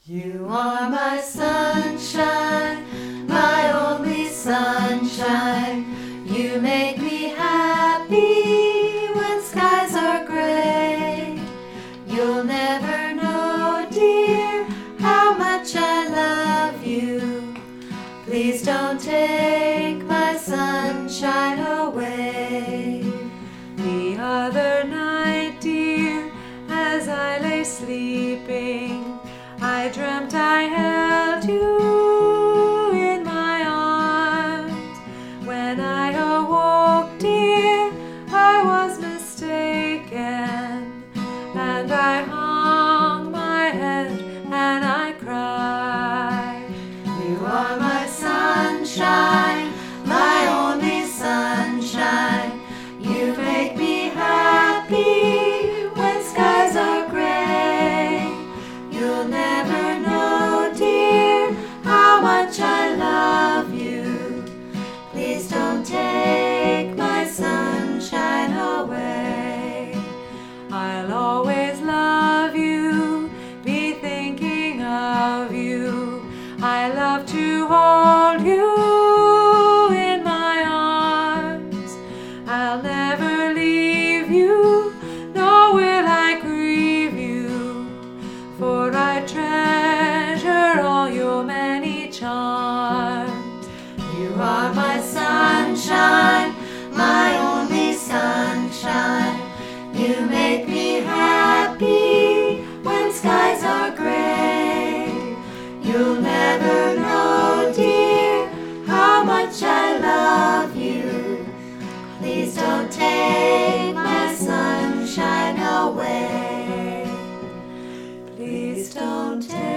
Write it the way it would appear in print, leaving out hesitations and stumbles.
You are my sunshine, my only sunshine. You make me happy when skies are gray. You'll never know, dear, how much I love you. Please don't take my sunshine away. The other night, dear, as I lay sleeping, I dreamt I held you in my arms. When I awoke, dear, I was mistaken, and I hung my head and I cried. You are my sunshine, my only sunshine. You make me happy when skies are gray. You'll never know, dear, how much I love you. Please don't take my sunshine away. I'll always love you, be thinking of you. I love to hold you in my arms. I'll never leave you, nor will I grieve you, for I treasure all your many charms. You are my sunshine, my only sunshine. You make me happy when skies are gray. You'll never know, dear, how much I love you. Please don't take my sunshine away. Please don't take